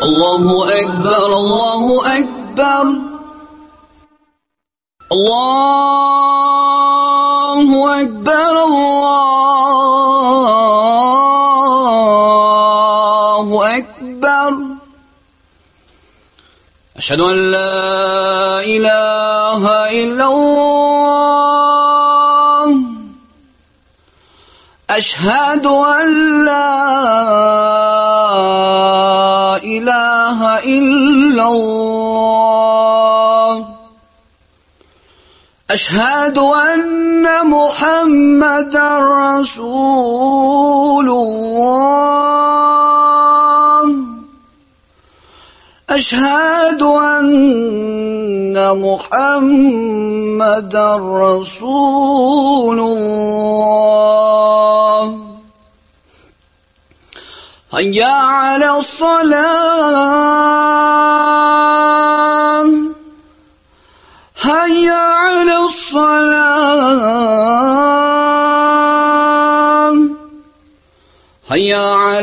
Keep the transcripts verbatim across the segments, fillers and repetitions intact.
Allahu Ekber, Allahu Ekber. Allahu Ekber, Allahu Ekber. Eşhedü en la ilahe illallah. Eşhedü en la ilahe illallah. Eşhedü enne Muhammeden Resulullah. Eşhedü enne Muhammeden Resulullah. Hayya ale's-salam. Hayya ale's-salam. Hayya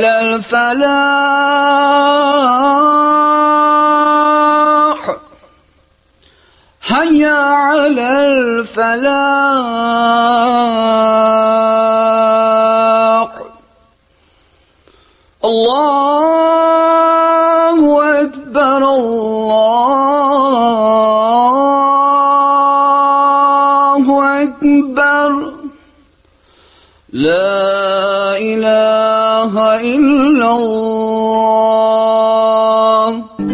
alel-felah. Hayya alel-felah. Allahu Ekber, Allahu Ekber. La ilahe illallah.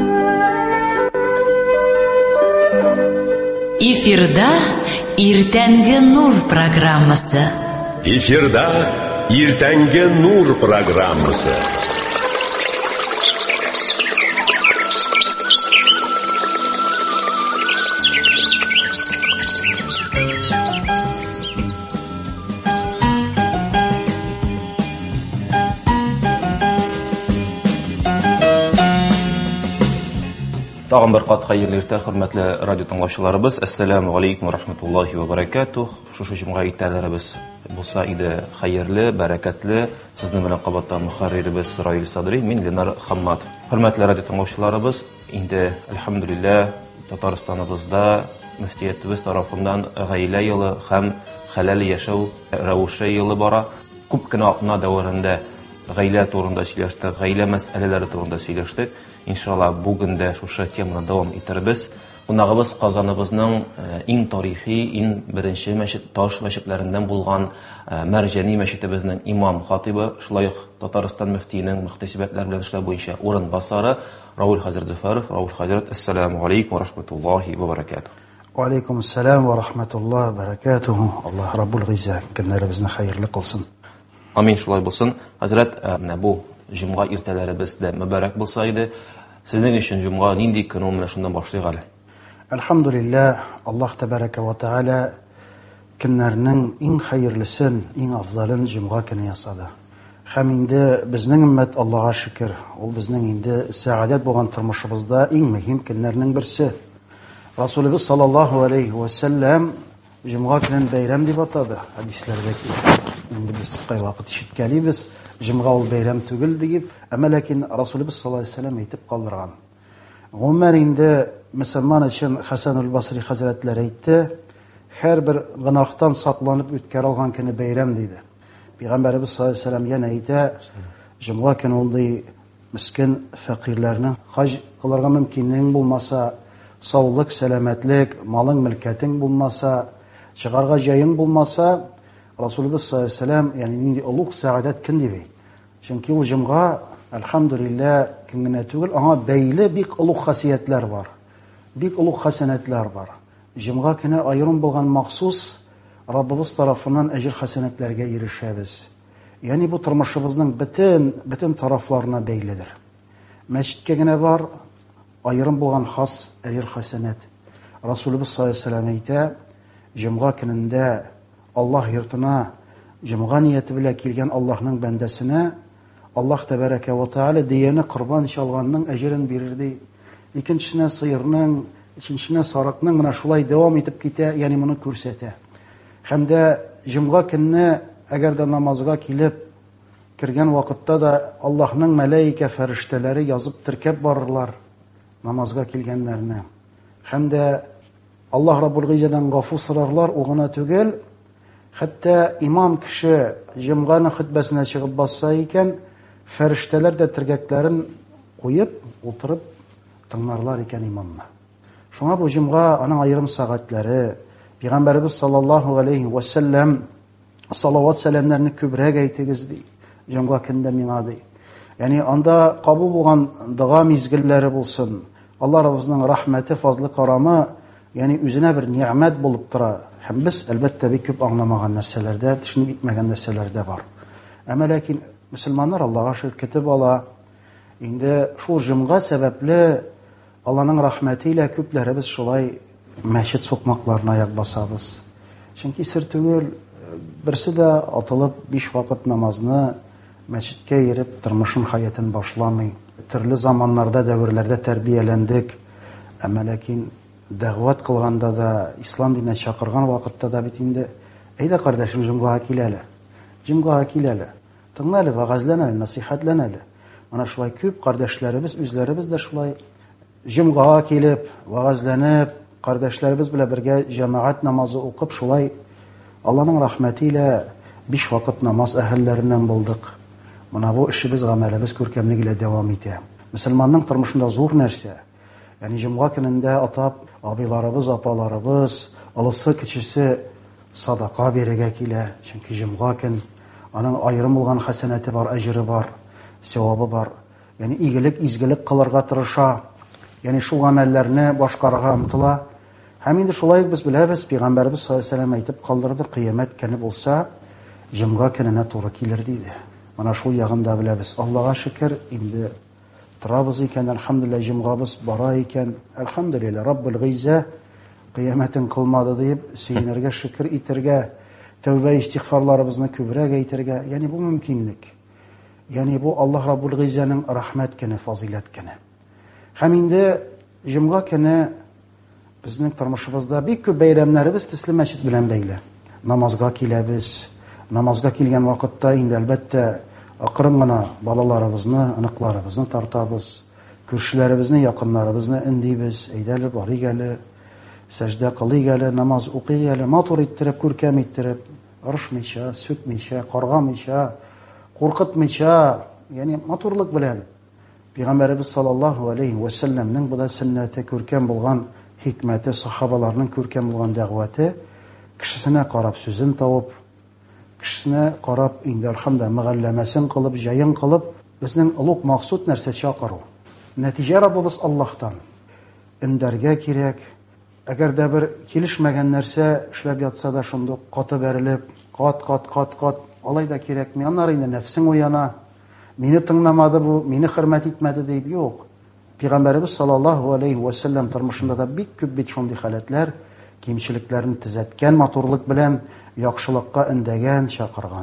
Эфирда Иртәнге нур программасы. Эфирда Иртәнге нур программасы. Тагын бер кат хәерле иртә, хөрмәтле радио тыңлаучыларыбыз. Ассаламу алейкум ва рахматуллахи ва баракатух. Шушы җомга иртәләребез булса иде хәерле, бәрәкәтле. Сезнең белән кабаттан мөхәррирбез Раил Садри, мин Ленар Хамматов. Хөрмәтле радио тыңлаучыларыбыз, инде әлхәмдүлилләh Татарстаныбызда мөфтиятебез тарафыннан гаилә елы һәм хәләл яшәү рәвеше елы бара. Күп кенә атна дәварында гаилә турында сөйләштек, гаилә мәсьәләләре турында сөйләштек. Иншалла бүген дә шушы теманы дәвам итәрбез. Кунагыбыз Казаныбызның иң тарихи, иң беренче мәчет, таш мәчетләреннән булган Мәрҗани мәчетебезнең имам хатибы, шулай ук Татарстан мөфтиенең мөхтәсибәтләр белән эшләр буенча урынбасары Раул хәзрәт Зөфәров. Раул хәзрәт, ассаламу алейкум ва рахматуллахи ва баракатух. Ва алейкум ассалам ва рахматуллахи ва баракатух. Аллаһ Раббул Гизза көннәребезне хәерле кылсын. Амин, шулай булсын. Хәзрәт, менә бу җомга иртәләребез дә мөбарәк булса иде. Сезнең өчен җомга нинди көн ул, менә шундан башлыйк әле. Әлхәмдүлилләh, Аллаһ тәбәрәкә ва тәгалә көннәрнең иң хәерлесен, иң афзалын җомга көне ясады. Һәм инде безнең өммәт, Аллаһка шөкер, ул безнең инде сәгадәт булган тормышыбызда иң мөһим көннәрнең берсе. Расулыбыз саллаллаһу алейхи ва саллям җомга көнен бәйрәм дип атады. Хәдисләрдә инде без кайвакыт ишеткәлибез, җомга ул бәйрәм түгел дип, әмма ләкин Расулыбыз саллаллаһу алейхи ва саллям әйтеп калдырган. Гомәр инде мөселман өчен Хәсәнул Басри хәзрәтләр әйтте, һәрбер гынахтан сакланып үткәр алган көне бәйрәм диде. Пәйгамбәрбез саллаллаһу алейхи ва саллям яна әйтә, җомга көне ул ди мискин фәкыйрьләрнең хаҗ кылырга мөмкинлеге булмаса, саулык, сәламәтлек, малың, мөлкәтең булмаса, чыгарга җаең булмаса, Расулыбыз саллаллаһу алейхи ва саллям, ягъни нинди улуг сәгадәт көн дип. Чөнки ул җомга, әлхәмдүлилләh, көн генә түгел, аңа бәйле бик улуг хасиятләр бар. Бик улуг хәсәнәтләр бар. Җомга көне аерым булган махсус Раббыбыз тарафыннан әҗр хәсәнәтләргә ирешәбез. Ягъни бу тормышыбызның бөтен бөтен тарафларына бәйледер. Мәчеткә генә бар, аерым булган хас әҗр хәсәнәт. Расулыбыз саллаллаһу алейхи ва саллям әйтә, җомга көнендә Аллаһ йортына җомга нияте белән килгән Аллаһның бәндәсенә Аллаһ тәбәрәкә ва тәгалә дияне корбан чалганның әҗрен бирер ди. Икенчесенә сыерның, өченчесенә сарыкның, менә шулай дәвам итеп китә, ягъни моны күрсәтә. Һәм дә җомга көнне әгәр дә намазга килеп кергән вакытта да Аллаһның мәлаика фәрештәләре язып теркәп барырлар намазга килгәннәрне. Һәм дә Аллаһ Раббул Гыйзадан гафу сорарлар, ул гына түгел, хәтта имам кеше җомганың хутбасына чыгып басса икән, фәрештәләр дә тергәкләрен куеп, утырып тыңларлар икән имамны. Шуңа бу җомга аның аерым сәгатьләре, Пәйгамбәрбез саллаллаһу алейхи ва саллям салават сәламнәрне күбрәк әйтегез ди. Җомга көндә миңа ди. Яни анда кабул булган дуа мизгелләре булсын. Алла Раббыбызның рәхмәте, фазлы, карамы, яни үзенә бер ниъмәт булып тора. Һәм без әлбәттә бик күп аңламаган нәрсәләрдә, төшенеп итмәгән нәрсәләрдә бар. Әмма ләкин мөселманнар Аллаһка шөкер көтеп ала. Инде шул җомга сәбәпле Аллаһның рәхмәте илә күпләребез шулай мәчет сукмакларына аяк басабыз. Чөнки сер түгел, берсе дә атылып биш вакыт намазны мәчеткә йөреп тормышын, хаятын башламый. Төрле заманнарда, дәверләрдә тәрбияләндек. Әмма ләкин дәгъват кылганда да, ислам диненә чакырган вакытта да бит инде, әйдә кардәшем, җомгага кил әле. Җомгага кил әле. Тыңла әле, вагазлан әле, насихатлан әле. Менә шулай күп кардәшләребез, үзләребез дә шулай җомгага килеп, вагазланып, кардәшләребез белән бергә җәмәгать намазы укып, шулай Аллаһның рәхмәте илә биш вакыт намаз әһелләреннән булдык. Менә бу эшебез, гамәлебез күркәмлек илә дәвам итә. Мөселманның тормышында зур нәрсә. Яни җомга көнендә атап, абыйларыбыз, апаларыбыз, алысы, кечесе садака бирергә килә. Чөнки җомга көн аның аерым булган хәсәнәте бар, әҗре бар, савабы бар. Яни игелек, изгелек кылырга тырыша. Яни шул гамәлләрне башкарырга омтыла. Һәм инде шулай без беләбез, Пәйгамбәрбез саллаллаһу алейһи ва сәллям әйтеп калдырды, кыямәт көне булса, җомга көненә туры килер диде. Менә шул ягында беләбез. Аллаһка шөкер, инде торабыз икән, әлхәмдүлилләһ, җомгабыз бара икән. Әлхәмдүлилләһ, Раббул Гыйза кыямәтен кылмады дип сөенергә, шөкер итәргә, тәүбә истигъфарларыбызны күбрәк әйтергә. Яни бу мөмкинлек. Яни бу Аллаһ Раббул Гыйзаның рәхмәт көне, фазилат көне. Һәм инде җомга көне безнең тормышыбызда бик күп бәйрәмнәребез төсле мәчет белән бәйле. Намазга киләбез. Намазга килгән вакытта инде әлбәттә акрын гына балаларыбызны, аныкларыбызны тартабыз. Күршеләребезне, якыннарыбызны индибез. Әйдәле, барыйк әле, сәҗдә кылыйк әле, намаз укыйк әле, матур иттереп, күркәм иттереп, ырышмыйча, сүкмичә, каргамыйча, куркытмыйча, яни матурлык белән. Пәйгамбәрбез саллаллаһу алейхи ва сәллямның бу да сөннәте, күркәм булган хикмәте, сахабаларның күркәм булган дәгъваты, кешесенә карап сүзен табып, кешесенә карап инде әлхәмдә мөгалләмәсен кылып, җаен кылып, безнең улуг максут нәрсә чакыру. Нәтиҗә Раббыбыз Аллаһтан. Индәргә кирәк. Әгәр дә бер килешмәгән нәрсә эшләп ятса да, шундый каты бәрелеп, кат, кат, кат, кат, алай да кирәкми. Аннары инде нәфсең уяна. Мине тыңламады бу, мине хөрмәт итмәде дип, юк. Пәйгамбәрбез саллаллаһу алейхи ва сәллям тормышында да бик күп бит шундый халәтләр, кимчелекләрне төзәткән, матурлык белән яхшылыкка индәгән, чакырган.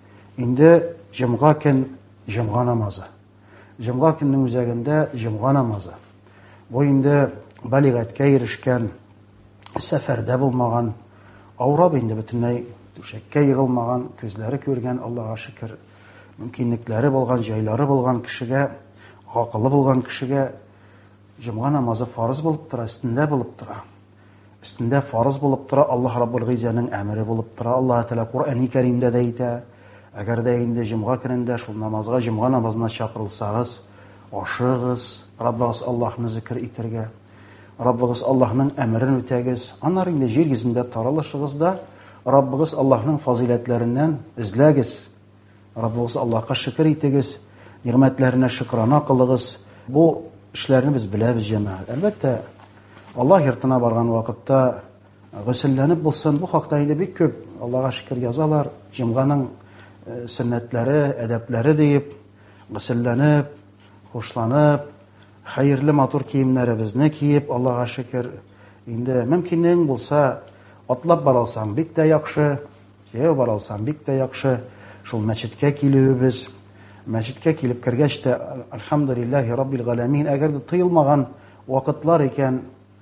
Инде җомга көн җомга намазы. Җомга көннең үзәгендә җомга намазы. Бу инде балигатькә ирешкән, сәфәрдә булмаган, авырап инде бөтенләй түшәккә егылмаган, күзләре күргән, Аллаһка шөкер, мөмкинлекләре булган, җайлары булган кешегә, акылы булган кешегә җомга намазы фарыз булып тора, өстендә булып тора. Өстендә фарыз булып тора, Аллаһ Раббул Гыйзаның әмере булып тора. Аллаһ Тәала Куръани Кәримдә дә әйтә, әгәр дә инде җомга көнендә шул намазга, җомга намазына чакырылсагыз, ашыгыз, Раббыгыз Аллаһны зикр итәргә, Раббыгыз Аллаһның әмерен үтәгез. Аннары инде җир йөзендә таралышыгыз да, Раббыгыз Аллаһның фазиләтләреннән эзләгез. Раббыгыз Аллаһка шөкер итегез, ниғмәтләренә шөкрана кылыгыз. Бу эшләрне без беләбез, җәмәгать. Әлбәттә, Аллаһ йортына барган вакытта гысылләнеп булсын, бу хакта инде бик күп Аллаһка шөкер язалар. Җомганың сөннәтләре, әдәпләре дип, гысылләнеп, хушланып, хәерле матур киемнәребезне киеп, Аллаһка шөкер, инде мөмкинлек булса, атлап бара алсаң бик тә яхшы, җәяү бара алсаң бик тә яхшы. Шул мәчеткә килүебез, мәчеткә килеп кергәч тә, әлхәмдүлиллаһи раббил галәмин, әгәр дә тыелмаган вакытлар икән,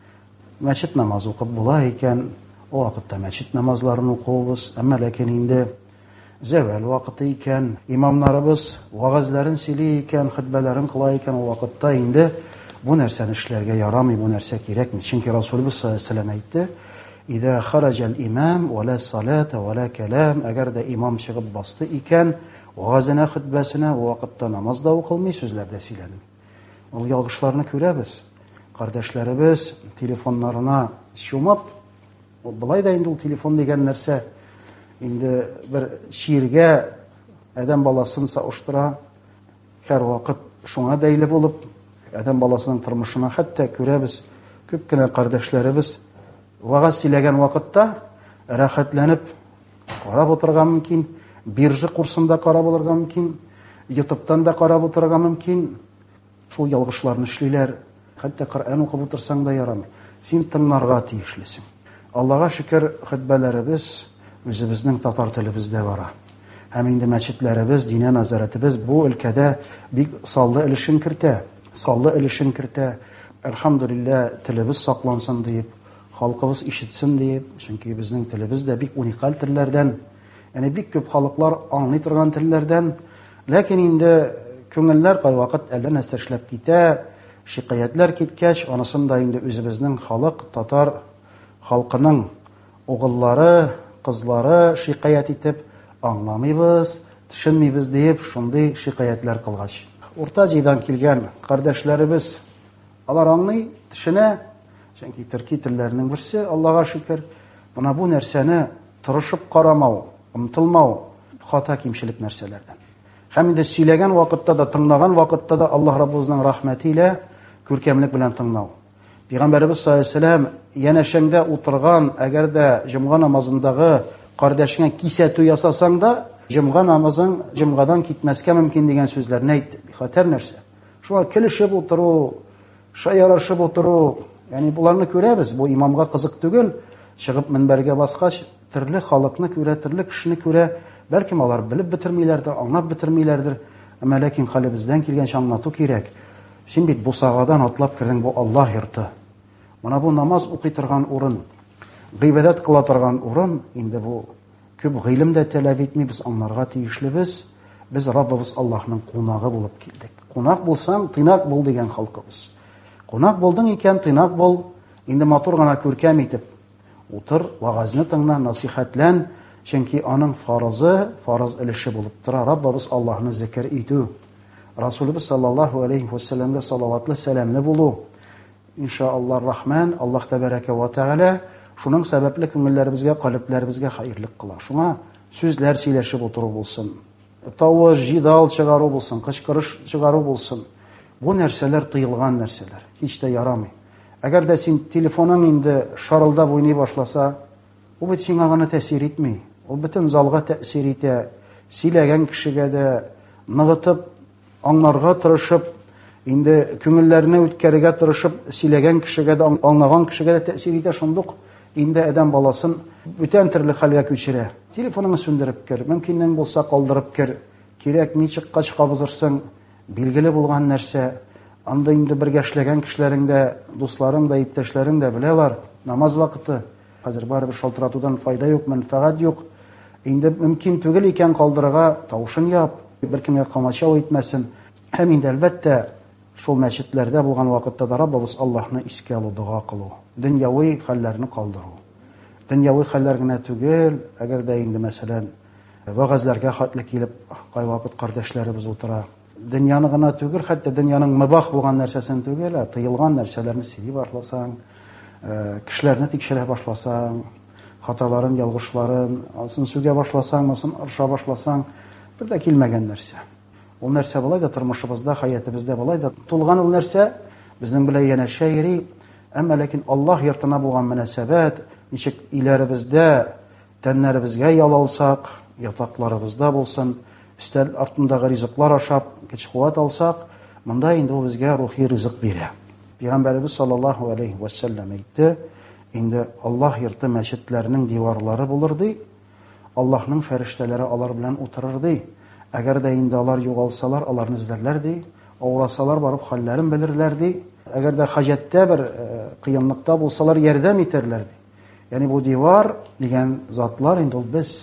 мәчет намазы укып була икән, о вакытта мәчет намазларын укыйбыз. Әмма ләкин инде зәвал вакыты икән, имамнарыбыз вагазларын сөйли икән, хутбаларын кыла икән, ул вакытта инде бу нәрсәне эшләргә ярамый, бу нәрсә кирәкми. Чөнки Расулыбыз саллаллаһу алейһи ва сәллям әйтте: "Иҙа хараҗал имам ва ла салата ва ла калам", әгәр дә имам чыгып басты икән, вагазына, хутбасына, ул вакытта намаз да укылмый, сүзләр дә сөйләнмый. Ул ялгышларны күрәбез. Кардәшләребез телефоннарына чумап, булай да инде ул телефон дигән нәрсә инде бер шииргә адәм баласын сауыштыра, һәр вакыт шуңа бәйле булып, адәм баласының тормышына хәтта күрәбез, күп кенә кардәшләребез вагаз сөйләгән вакытта рәхәтләнеп карап утырырга мөмкин, биржа курсында карап алырга мөмкин, ютубтан да карап утырырга мөмкин. Шул ялгышларны эшлиләр. Хәтта Коръән укып утырсаң да ярамый. Син тыңларга тиешлесең. Аллаһка шөкер, хутбаларыбыз үзебезнең татар телебездә бара. Һәм инде мәчетләребез, дине назаратыбыз бу өлкәдә бик саллы өлешен кертә. Саллы өлешен кертә. Әлхәмдүлилләһ, телебез саклансын дип, халкыбыз ишетсен дип, чөнки безнең телебез дә бик уникаль телләрдән, яни бик күп халыклар аңлый торган телләрдән. Ләкин инде күңелләр кайвакыт әллә нәрсә эшләп китә, шикаятләр киткәч, анысын да инде үзебезнең халык, татар халкының угыллары, кызлары шикаят итеп, аңламыйбыз, төшенмибез дип, шундый шикаятләр кылгач. Урта җидан килгән кардәшләребез, алар аңлый, төшенә, чөнки төрки телләренең берсе, Аллаһка шөкер, менә бу нәрсәне тырышып карамау, омтылмау, хата кимчелек нәрсәләрдән. Һәм инде сөйләгән вакытта да, тыңлаган вакытта да Аллаһ Раббыбызның рәхмәте илә күркәмлек белән тыңлау. Пәйгамбәрбез саллаллаһу алейһи ва сәллям янәшәңдә утырган, әгәр дә җомга намазындагы кардәшеңә кисәтү ясасаң да, җомга намазың җомгадан китмәскә мөмкин дигән сүзләрне әйтте. Хәтәр нәрсә. Шуңа килешеп утыру, шаярышып утыру, яни буларны күрәбез. Бу имамга кызык түгел. Чыгып минбәргә баскач, төрле халыкны күрә, төрле кешене күрә. Бәлки алар белеп бетермиләрдер, аңлап бетермиләрдер. Әмма ләкин хәлебездән килгәнчә аңлату кирәк. Син бит бусагадан атлап кирдең, бу Аллаһ йорты. Менә бу намаз укый торган урын, гыйбадат кыла торган урын, инде бу күп гыйлем дә таләп итми, без аңларга тиешлебез. Без Раббыбыз Аллаһның кунагы булып килдек. Кунак булсаң, тыйнак бул дигән халкыбыз. Кунак булдың икән, тыйнак бул, инде матур гына күркәм итеп утыр, вагазны тыңла, насихатлән, чөнки аның фарызы, фарыз өлеше булып тора. Раббыбыз Аллаһны зикр итү. Расулыбыз саллаллаһу алейхи ва сәлләмгә салаватлы сәламлы булу. Иншааллаһ рахман, Аллаһ тәбәрәкә ва тәгалә шуның сәбәпле күңелләребезгә, калыпларыбызга хәерлек кыла. Шуңа сүзләр сөйләшеп утыру булсын, тавыш, җидал чыгару булсын, кычкырыш чыгару булсын. Бу нәрсәләр тыелган нәрсәләр, һич тә ярамый. Әгәр дә син телефоның инде шарылдап уйный башласа, ул бит сиңа гына тәэсир итми. Ул бөтен залга тәэсир итә. Сөйләгән кешегә дә ныгытып, аңларга тырышып, инде күңелләрне үткәрергә тырышып, сөйләгән кешегә дә, аңлаган кешегә дә тәэсир итә. Шундук инде адәм баласын бүтән төрле хәлгә күчерә. Телефоныңны сүндереп кер, мөмкиннән булса калдырып кер. Кирәк ни чыккач кабызырсың, билгеле булган нәрсә. Анда инде бергә эшләгән кешеләрең дә, дусларың да, иптәшләрең дә беләләр. Намаз вакыты. Хәзер барыбер шалтыратудан файда юк, мәнфәгать юк. Инде мөмкин түгел икән калдырырга, тавышын яп, беркемгә камачау итмәсен. Һәм инде әлбәттә шул мәчетләрдә булган вакытта да Раббыбыз Аллаһны искә алу, дуга кылу, дөньяви хәлләрне калдыру. Дөньяви хәлләр генә түгел, әгәр дә инде мәсәлән вагазларга хәтле килеп кайвакыт кардәшләребез утыра. Дөньяны гына түгел, хәтта дөньяның мөбах булган нәрсәсен түгел, тыелган нәрсәләрне сөйли башласаң, кешеләрне тикшерә башласаң, хаталарын, ялгышларын, асын сүгә башласаң, асын арша башласаң, бер дә килмәгән нәрсә. Ул нәрсә булай да тормышыбызда, хаятыбызда булай да тулган ул нәрсә безнең белән янәшә йөри. Әмма ләкин Аллаһ йортына булган мөнәсәбәт, ничек иләребездә, тәннәребезгә ял алсак, ятакларыбызда булсын, өстәл артындагы ризыклар ашап, көч-куәт алсак, монда инде ул безгә рухи ризык бирә. Пәйгамбәрбез саллаллаһу алейхи ва сәллям әйтте, инде Аллаһ йорты мәчетләренең диварлары булыр ди, Аллаһның фәрештәләре алар белән утырыр ди. Әгәр дә инде алар югалсалар, аларны эзләрләр ди, авырасалар барып хәлләрен белерләр ди. Әгәр дә хаҗәттә бер кыенлыкта булсалар, ярдәм итәрләр ди. Яни бу дивар дигән затлар инде ул без.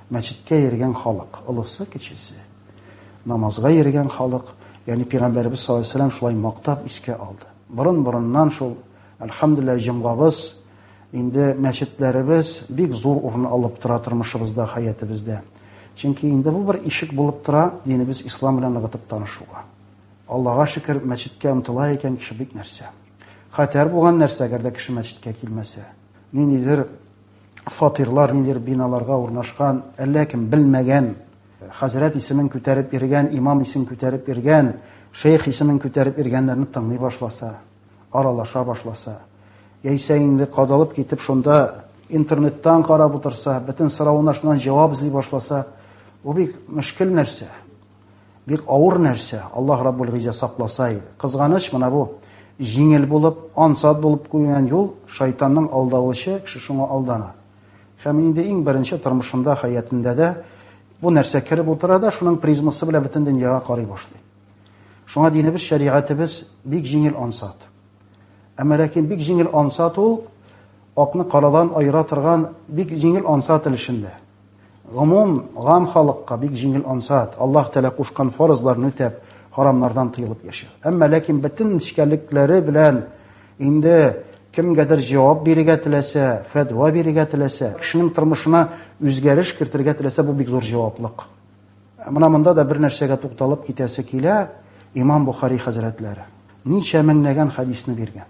мәчеткә йөргән халык, олысы, кечесе, намазга йөргән халык, ягъни Пәйгамбәрбез саллаллаһу алейһи ва сәллям шулай мактап искә алды. Борын-борыннан шул, әлхәмдүлилләһ, җомгабыз, инде мәчетләребез бик зур урын алып тора тормышыбызда, хаятыбызда. Чөнки инде бу бер ишек булып тора динебез ислам белән ныгытып танышуга. Аллаһка шөкер, мәчеткә омтыла икән кеше бик нәрсә. Хәтәр булган нәрсә, әгәр дә кеше мәчеткә килмәсә. Ниндидер фатирлар, ниндидер биналарга урнашкан, әллә кем белмәгән, хәзрәт исемен күтәреп йөргән, имам исемен күтәреп йөргән, шейх исемен күтәреп йөргәннәрне тыңлый башласа, аралаша башласа, яисә инде кадалып китеп шунда интернеттан карап утырса, бөтен сорауына шуннан җавап эзли башласа, бу бик мөшкил нәрсә, бик авыр нәрсә. Аллаһ Раббул Гизза сакласа иде. Кызганыч, менә бу җиңел булып, ансат булып куйган юл, шайтанның алдавычы, кеше шуңа алдана. Һәм инде иң беренче тормышында, хаятында да бу нәрсә киреп утыра да, шуның призмасы белән бөтен дөньяга карый башлый. Шуңа динебез, шәригатыбыз бик җиңел ансат. Әмма ләкин бик җиңел ансат ул акны карадан айыра торган бик җиңел ансат илешендә. Гомум, гам халыкка бик җиңел ансат. Аллаһ Тәала кушкан фарызларны үтәп, харамнардан тыелып яшәү. Әмма ләкин бөтен нечкәлекләре белән инде кемгәдер җавап бирергә теләсә, фәтва бирергә теләсә, кешенең тормышына үзгәреш кертергә теләсә, бу бик зур җаваплык. Менә монда да бер нәрсәгә тукталып китәсе килә. Имам Бухари хәзрәтләре ничә меңнәгән хадисны биргән.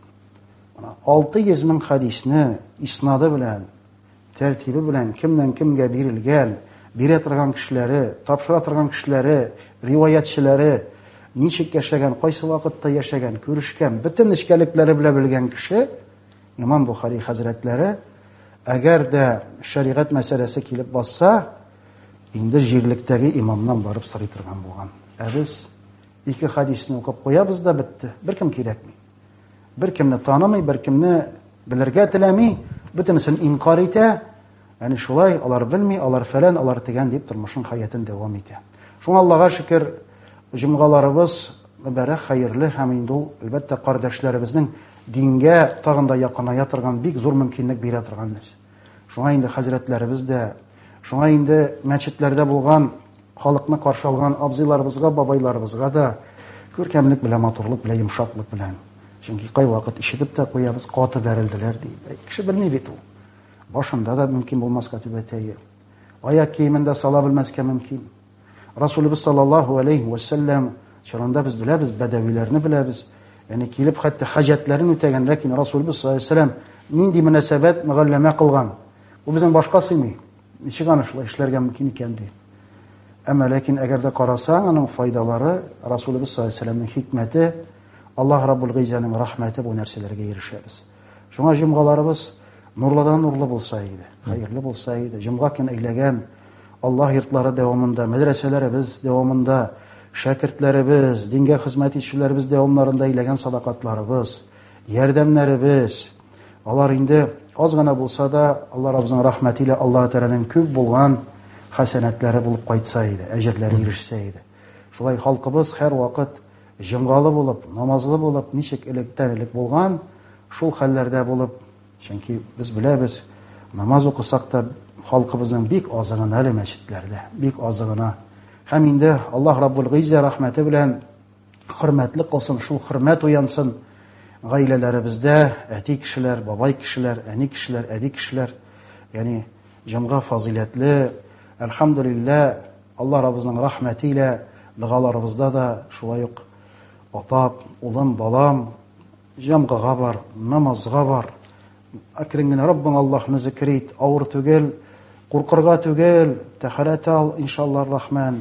алты йөз мең хадисны иснады белән, тәртибе белән, кемнән кемгә бирелгән, бирә торган кешеләре, тапшыра торган кешеләре, риваятчылары, ничек яшәгән, кайсы вакытта яшәгән, күрешкән, бөтен нечкәлекләре белән белгән кеше Имам Бухари хәзрәтләре, әгәр дә шәригать мәсьәләсе килеп басса, инде җирлектәге имамнан барып сорый торган булган. Ә без ике хадисны укып куябыз да бетте. Беркем кирәкми. Беркемне танымый, беркемне белергә теләми, бөтенесен инкар итә. Яни шулай, алар белми, алар фәлән, алар тигән дип тормышын, хаятын дәвам итә. Шуңа Аллаһка шөкер, җомгаларыбыз мөбарәк, хәерле һәм инде ул әлбәттә кардәшләребезнең дингә тагында якыная торган бик зур мөмкинлек бирә торган нәрсә. Шуңа инде хәзрәтләребез дә, шуңа инде мәчетләрдә булган халыкны каршы алган абзыйларыбызга, бабайларыбызга да күркәмлек белән, матурлык белән, йомшаклык белән. Чөнки кай вакыт ишетеп тә куябыз, каты бәрелделәр дип. Кеше белми бит ул. Башында да мөмкин булмаска түбәтәе. Аяк киемендә сала белмәскә мөмкин. Расулыбыз саллаллаһу алейхи ва сәллям чорында без беләбез, бәдәвиләрне беләбез. Яни килеп хәтта хаҗәтләрен үтәгән, ләкин Расулыбыз саллаллаһу алейхи ва сәллям нинди мөнәсәбәт, мөгалләмә кылган. Бу безнең башка сыймый. Ничек аны шулай эшләргә мөмкин икән ди. Әмма ләкин әгәр дә карасаң, аның файдалары, Расулыбыз саллаллаһу алейхи ва сәллямның хикмәте, Аллаһ Раббул Гиззаның рәхмәте бу нәрсәләргә ирешәбез. Шуңа җомгаларыбыз нурлыдан нурлы булса иде, хәерле булса иде. Җомга көн әйләгән Аллаһ йортлары дәвамында, мәдрәсәләребез дәвамында, шәкертләребез, дингә хезмәт итүчеләребез дәвамнарында әйләгән садакатларыбыз, ярдәмнәребез, алар инде аз гына булса да Аллаһ Раббының рәхмәте илә Аллаһ Тәгаләнең күп булган хәсәнәтләре булып кайтса иде, әҗерләре ирешсә иде. Шулай халкыбыз һәр вакыт җомгалы булып, намазлы булып, ничек электән элек булган, шул хәлләрдә булып, чөнки без беләбез, намаз укысак та халкыбызның бик азыгына әле мәчетләрдә, бик азыгына. Һәм инде Аллаһ Раббул Гизза рәхмәте белән хөрмәтле кылсын, шул хөрмәт уянсын гаиләләребездә, әти кешеләр, бабай кешеләр, әни кешеләр, әби кешеләр, яни җомга фазиләтле, әлхәмдүлилләh, Аллаһ Раббының рәхмәте илә дугаларыбызда да шулай ук атап, улым, балам, җомгага бар, намазга бар. Әкрен генә Раббың Аллаһны зикр ит, авыр түгел, куркырга түгел, тәһарәт ал, иншаллаһ рахман.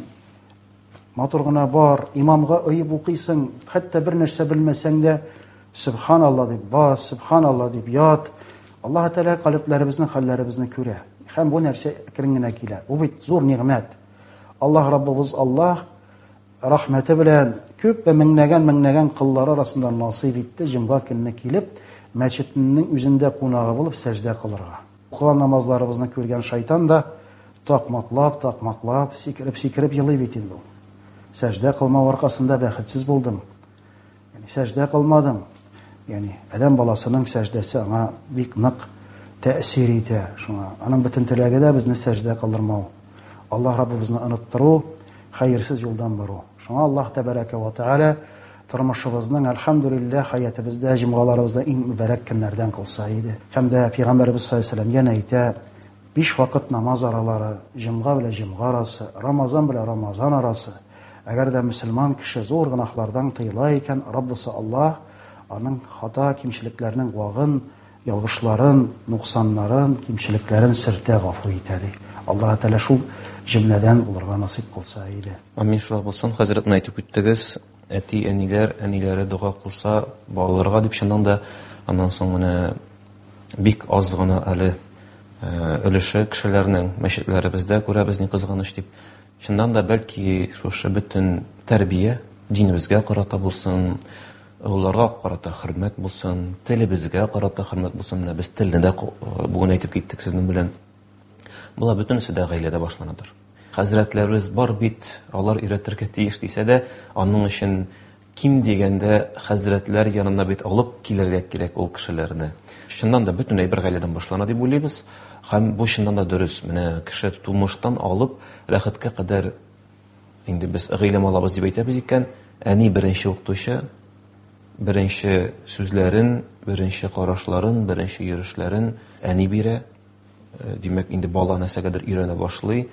Матур гына бар, имамга ыйып укыйсың, хәтта бер нәрсә белмәсәң дә, Субханаллаһ дип бас, Субханаллаһ дип ят. Аллаһ Тәгалә калыпларыбызны, хәлләребезне күрә. Һәм бу нәрсә әкрен генә килә. Бу бит зур нигъмәт. Аллаһ Раббыбыз Аллаһ рәхмәте белән күп меңнәгән меңнәгән кыллар арасында насыйп итте, җомга көнне килеп, мәчетнең үзендә кунагы булып сәҗдә кылырга. Укыган намазларыбызны күргән шайтан да такмаклап, такмаклап, сикереп-сикереп елый бит инде ул. Сәҗдә кылмау аркасында бәхетсез булдым. Яни сәҗдә кылмадым. Яни адам баласының сәҗдәсе аңа бик нык тәэсир итә. Шуңа аның бөтен теләге дә безне сәҗдә кылдырмау. Аллаһ Раббыбызны оныттыру, хәерсез юлдан бару. Шуңа Аллаһ тәбәрәкә ва тәгалә тормышыбызның әлхәмдүлилләһ хаятыбызда, җомгаларыбызда иң мөбарәк көннәрдән кылса иде. Һәм дә Пәйгамбәрбез саллаллаһу алейһи ва сәлләм әйтә, биш вакыт намаз аралары, җомга белән җомга арасы, Рамазан белән Рамазан арасы. Әгәр дә мөселман кеше зур гынаһлардан тыела икән, Раббысы Аллаһ аның хата кимчелекләренең вагын, ялгышларын, нуксаннарын, кимчелекләрен сиртә гафу итә ди. Аллаһ Тәала шул җөмләдән булырга насыйп кылса иде. Амин шулай булсын. Хәзрәт менә әйтеп үттегез, әти, әниләр, әниләре дуга кылса балаларга дип, чыннан да аннан соң менә бик аз гына әле өлеше кешеләрнең мәчетләребездә күрәбез ни кызганыч дип. Чыннан да бәлки шушы бөтен тәрбия динебезгә карата булсын, уларга карата хөрмәт булсын, телебезгә карата хөрмәт булсын. Менә без телне дә бүген әйтеп киттек сезнең белән. Була бөтенесе дә гаиләдә башланадыр. Хәзрәтләребез бар бит, алар өйрәтергә тиеш дисә дә, аның өчен ким дигәндә хәзрәтләр янына бит алып килергә кирәк ул кешеләрне. Чыннан да бөтен бер гаиләдән башлана дип уйлыйбыз. Һәм бу чыннан да дөрес. Менә кеше тумыштан алып рәхәткә кадәр инде без гаиләм алабыз дип әйтәбез икән, әни беренче укытучы, беренче сүзләрен, беренче карашларын, беренче йөрешләрен әни бирә. Димәк, инде бала нәрсәгәдер өйрәнә башлый.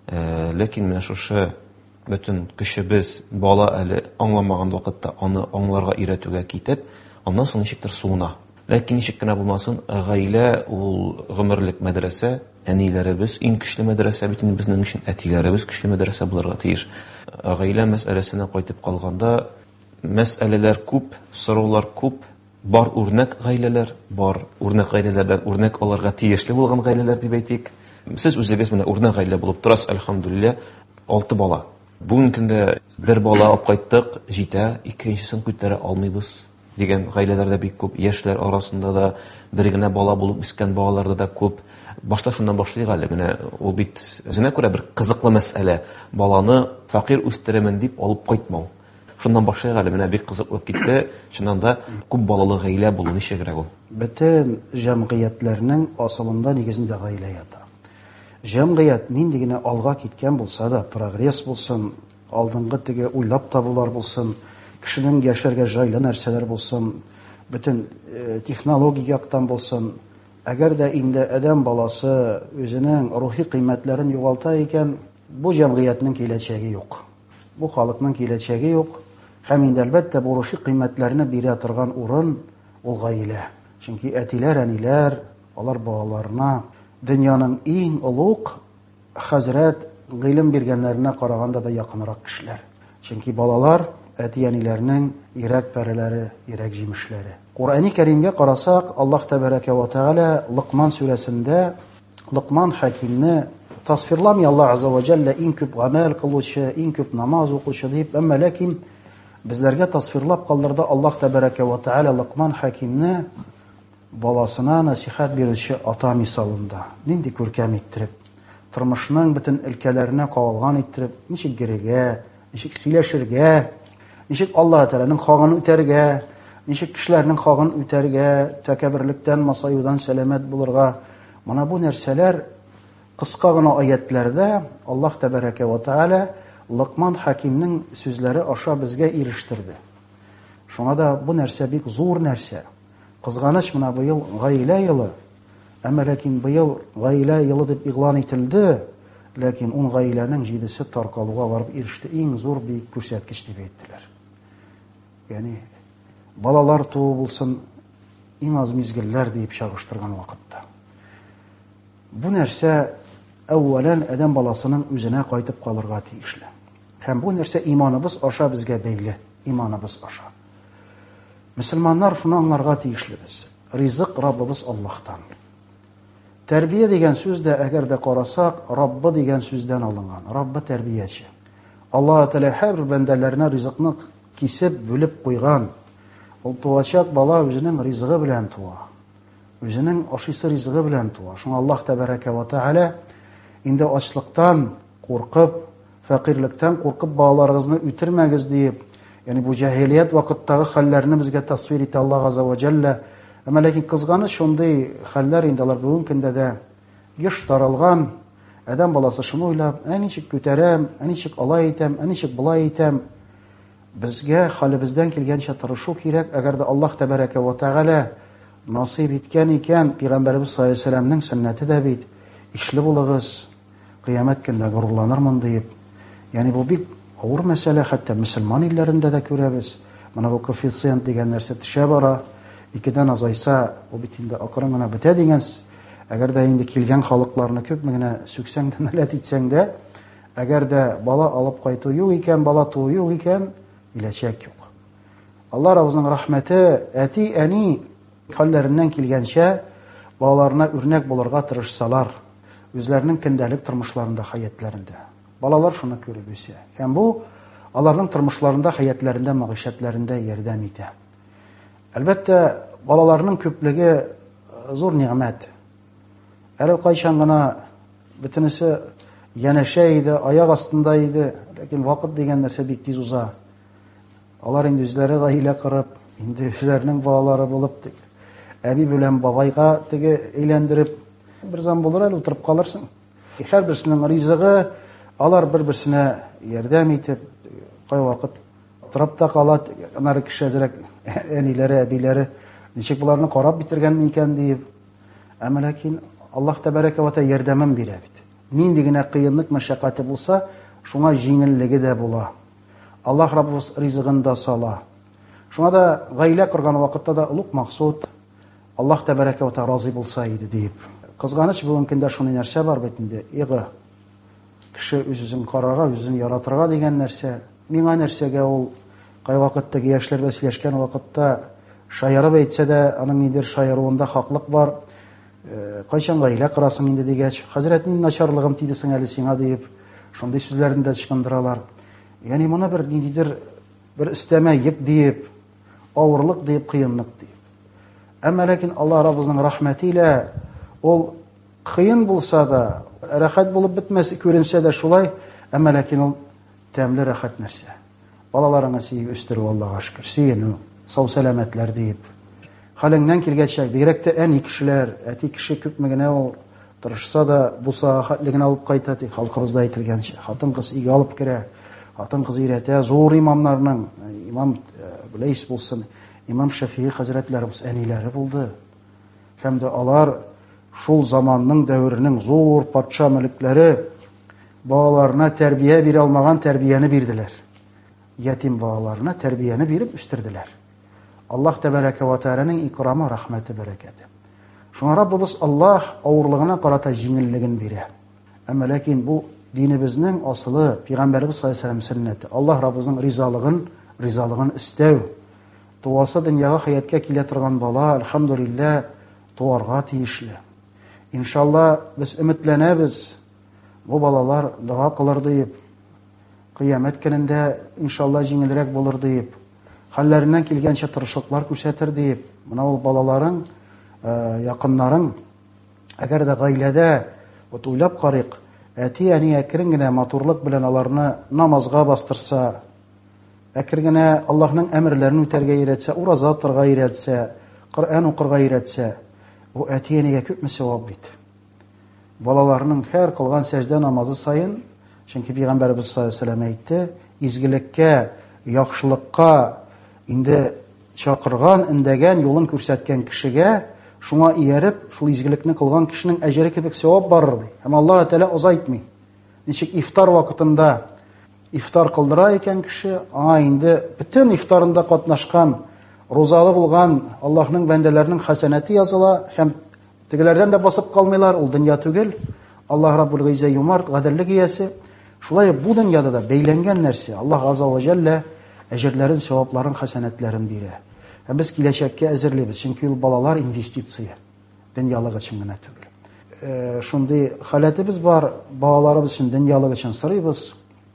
Ләкин менә шушы бөтен кешебез бала әле аңламаган вакытта аны аңларга өйрәтүгә китеп, аннан соң ничектер суына. Ләкин ничек кенә булмасын, гаилә ул гомерлек мәдрәсә, әниләребез иң көчле мәдрәсә, бит инде безнең өчен әтиләребез көчле мәдрәсә булырга тиеш. Гаилә мәсьәләсенә кайтып калганда, мәсьәләләр күп, сораулар күп, бар үрнәк гаиләләр, бар үрнәк гаиләләрдән үрнәк алырга тиешле булган гаиләләр дип әйтик. Сез үзегез менә үрнәк гаилә булып торасыз, әлхәмдүлилләһ, алты бала. Бүген көндә бер бала алып кайттык, җитә, икенчесен күтәрә алмыйбыз дигән гаиләләрдә бик күп, яшьләр арасында да бер генә бала булып үскән балаларда да күп. Башта шуннан башлыйк әле. Менә ул бит үзенә күрә бер кызыклы мәсьәлә. Баланы фәкыйрь үстерәмен дип алып кайтмау. Шуннан башлыйк әле. Менә бик кызыклы китте. Чыннан да күп балалы гаилә булу ничегрәк ул? Бөтен җәмгыятьләрнең асылында нигезендә гаилә ята. Җәмгыять нинди генә алга киткән булса да, прогресс булсын, алдынгы теге уйлап табулар булсын, кешенең яшәргә җайлы нәрсәләр булсын, бөтен технологик яктан булсын, әгәр дә инде адәм баласы үзенең рухи кыйммәтләрен югалта икән, бу җәмгыятьнең киләчәге юк. Бу халыкның киләчәге юк. Һәм инде әлбәттә бу рухи кыйммәтләрне бирә торган урын ул гаилә. Чөнки әтиләр, әниләр, алар балаларына дөньяның иң олуг хәзрәт гыйлем биргәннәренә караганда да якынрак кешеләр. Чөнки балалар әти-әниләрнең йөрәк пәреләре, йөрәк җимешләре. Куръани Кәримгә карасак, Аллаһ тәбәрәкә ва тәгалә Луқман сүрәсендә Луқман хәкимне тасфирламый Аллаһ азza ва җалла иң күп гамәл кылучы, иң күп намаз укучы дип, әмма ләкин безләргә тасфирлап калдырды Аллаһ тәбәрәкә ва тәгалә Луқман хәкимне баласына насихат бирүче ата мисалында. Нинди күркәм иттереп, тормышның бөтен өлкәләренә кагылган иттереп, ничек гәрегә, ничек сөйләшергә, ничек Аллаһ Тәгаләнең хагын үтәргә, ничек кешеләрнең хагын үтәргә, тәкәбберлектән, масаюдан сәламәт булырга. Моны бу нәрсәләр кыска гына аятларда Аллаһ тәбәрәкә ва тәгалә Луқман хәкимнең сүзләре аша безгә ирештерде. Шуңа да бу нәрсә бик зур нәрсә. Кызганыч, менә быел гаилә елы, әмма ләкин быел гаилә елы дип игълан ителде, ләкин ун гаиләнең җидесе таркалуга барып иреште. Иң зур бик күрсәткеч дип әйттеләр. Ягъни балалар туу булсын, иң аз мизгелләр дип чагыштырган вакытта. Бу нәрсә әүвәлән адәм баласының үзенә кайтып калырга тиешле. Һәм бу нәрсә иманыбыз аша безгә бәйле, иманыбыз аша. Мөселманнар шуны аңларга тиешлебез. Ризык Раббыбыз Аллаһтан. Тәрбия дигән сүз дә әгәр дә карасак, Раббы дигән сүздән алынган. Раббы тәрбияче. Аллаһ Тәгалә һәр бәндәләренә ризыкны кисеп, бүлеп куйган. Ул туачак бала үзенең ризыгы белән туа. Үзенең ашыйсы ризыгы белән туа. Шуңа Аллаһ тәбәрәкә ва тәгалә инде ачлыктан куркып, фәкыйрьлектән куркып балаларыгызны үтермәгез дип, ягъни бу җаһилият вакыттагы хәлләрне безгә тасвир итә Аллаһ азza ва җалла. Әмма ләкин кызганыч, шундый хәлләр инде алар бүген көндә дә еш таралган, Адәм баласы шуны уйлап, ә ничек күтәрәм, ә ничек алай итәм, ә ничек болай итәм. Безгә хәлебездән килгәнчә тырышу кирәк. Әгәр дә Аллаһ тәбәрәкә ва тәгалә насыйп иткән икән, Пәйгамбәрбез саллаллаһу алейһи ва сәлләмнең сөннәте дә бит, ишле булыгыз, кыямәт көндә горурланырмын дип. Ягъни бу бик авыр мәсьәлә, хәтта мөселман илләрендә дә күрәбез. Менә бу коэффициент дигән нәрсә төшә бара. Икедән азайса, ул бит инде акрын гына бетә дигән. Әгәр дә инде килгән халыкларны күпме генә сүксәң дә, нәләт итсәң дә, әгәр дә бала алып кайту юк икән, бала туу юк икән, киләчәк юк. Алла Раббының рәхмәте, әти, әни хәлләреннән килгәнчә балаларына үрнәк булырга тырышсалар, үзләренең көндәлек тормышларында, хәятләрендә. Балалар шуны күреп үсә. Һәм бу аларның тормышларында, хәятләрендә, мәгъишәтләрендә ярдәм итә. Әлбәттә, балаларның күплеге зур ниғмәт. Әле кайчан гына бөтенесе янәшә иде, аяк астында иде, ләкин вакыт дигән нәрсә бик тиз уза. Алар инде үзләре гаилә корып, инде үзләренең балалары булып, әби белән бабайга теге әйләндереп, бер зам булыр әле утырып калырсың. Һәрберсенең ризыгы, алар бер-берсенә ярдәм итеп, кай вакыт торып та кала, анары кеше әзрәк әниләре, әбиләре, ничек буларны карап битергән микән дип. Әмма ләкин Аллаһ тәбәрәкә ва тәала ярдәмен бирә бит. Нинди генә кыенлык, мәшәкате булса, шуңа җиңеллеге дә була. Аллаһ Раббыбыз ризыгын да сала. Шуңа да гаилә корган вакытта да улуг максуд Аллаһ тәбәрәкә ва тәала разый булса иде дип. Кызганыч бүгенге көндә шундый нәрсә бар бит инде. Иго. Кеше үзен карарга, үзен яратырга дигән нәрсә. Миңа нәрсәгә ул кай вакытта яшьләр сөйләшкән вакытта шаярып әйтсә дә, аның нидер шаяруында хаклык бар. Кайчан гаилә корасың инде дигәч, хәзрәт нинди начарлыгым тидесең әле сиңа дип, шундый сүзләрен дә чыгындыралар. Ягъни моны бер ниндидер бер өстәмә йөк дип, авырлык дип, кыенлык дип. Әмма ләкин Алла Раббыбызның рәхмәте илә ул кыен булса да, рәхәт булып бетмәс күренсә дә шулай, әмма ләкин ул тәмле рәхәт нәрсә. Балаларыңа сөйгә үстерү, Аллаһка шөкер, сөенү, сау-сәламәтләр дип. Хәлеңнән килгәнчә, бигрәк тә әни кешеләр, әти кеше күпме генә ул тырышса да, буса хәтлеген алып кайта, ди, халкыбызда әйтелгәнчә. Хатын-кыз өйгә алып керә, хатын-кыз өйрәтә, зур имамнарның, имам Ләйс булсын, имам Шафии хәзрәтләребез әниләре булды. Һәм дә алар шул заманның дәверенең зур патша мәлекләре балаларына тәрбия бирә алмаган тәрбияне бирделәр. Ятим балаларына тәрбияне биреп үстерделәр. Аллаһ тәбәрәкә ва тәаләнең икрамы, рәхмәте, бәрәкәте. Шуңа Раббыбыз Аллаһ авырлыгына карата җиңеллеген бирә. Әмма ләкин бу динебезнең асылы, Пәйгамбәрбез саллаллаһу алейһи ва сәлләм сөннәте. Аллаһ Раббыбызның ризалыгын, ризалыгын истәү. Туасы дөньяга хәятка килә торган бала, әлхәмдүлилләһ, туарга тиешле. Иншалла без өметләнәбез. Бу балалар дуа кылыр дип, кыямәт көнендә иншалла җиңелрәк булыр дип, хәлләреннән килгәнчә тырышлыклар күрсәтер дип, менә ул балаларың, якыннарың, әгәр дә гаиләдә вот уйлап карыйк, әти, әни әкрен генә матурлык белән аларны намазга бастырса, әкрен генә Аллаһның әмерләрен үтәргә өйрәтсә, ураза тотарга өйрәтсә, Коръән укырга өйрәтсә, бу әти әнигә күпме савап бит. Балаларның һәр кылган сәҗдә намазы саен, чөнки Пәйгамбәрбез саллаллаһу алейһи ва сәлләм әйтте, изгелеккә, яхшылыкка инде чакырган, индәгән, юлын күрсәткән кешегә, шуңа ияреп, шул изгелекне кылган кешенең әҗере кебек савап барыр ди. Һәм Аллаһ Тәала озайтмый. Ничек ифтар вакытында ифтар кылдыра икән кеше, аңа инде бөтен ифтарында катнашкан, розалы булган Аллаһның бәндәләренең хәсәнәте языла, һәм тегеләрдән дә басып калмыйлар, ул дөнья түгел. Аллаһ Раббул Гыйза юмарт, гаделлек иясе. Шулай бу дөньяда да бәйләнгән нәрсә. Аллаһ Азza ва Җаллә әҗерләрен, савапларын, хәсәнәтләрен бирә. Һәм без киләчәккә әзерлебез, чөнки ул балалар инвестиция, дөньялык өчен генә түгел. Шундый халәтебез бар, балаларыбыз өчен дөньялык өчен сорыйбыз.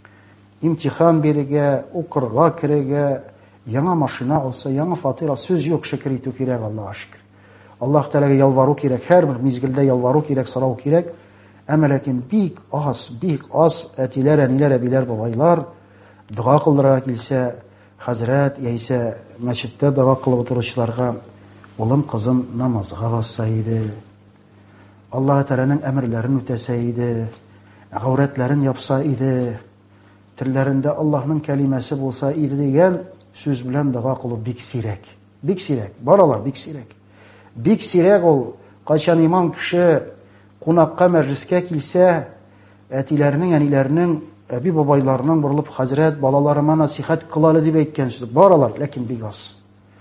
Имтихан бирергә, укырга керергә, яңа машина алса, яңа фатир алса, сүз юк, шөкер итү кирәк, Аллаһка шөкер. Аллаһ Тәаләгә ялвару кирәк, һәрбер мизгелдә ялвару кирәк, сорау кирәк. Әмма ләкин бик аз, бик аз әтиләр, әниләр, әбиләр, бабайлар дуа кылдырга килсә, хәзрәт яисә мәчеттә дуа кылып утыручыларга, улым, кызым намазга басса иде, Аллаһ Тәаләнең әмерләрен үтәсә иде, гаврәтләрен япса иде, телләрендә Аллаһның кәлимәсе булса иде дигән сүз белән дуга кылу бик сирәк. Бик сирәк. Баралар бик сирәк. Бик сирәк ул кайчан имам кеше кунакка мәҗлескә килсә, әтиләренең, әниләренең, әби бабайларының борылып, хәзрәт, балаларыма насихат кылалы дип әйткән сүз. Баралар, ләкин бик аз.